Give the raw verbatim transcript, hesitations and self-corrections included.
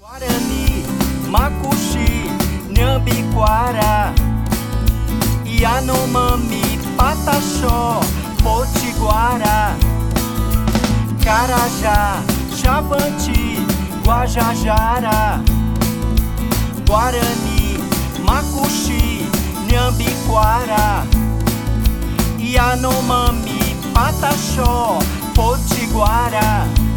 Guarani, Macuxi, Nhambiquara, Yanomami, Pataxó, Potiguara, Carajá, Javanti, Guajajara, Guarani, Macuxi, Nhambiquara, Yanomami, Pataxó, Potiguara.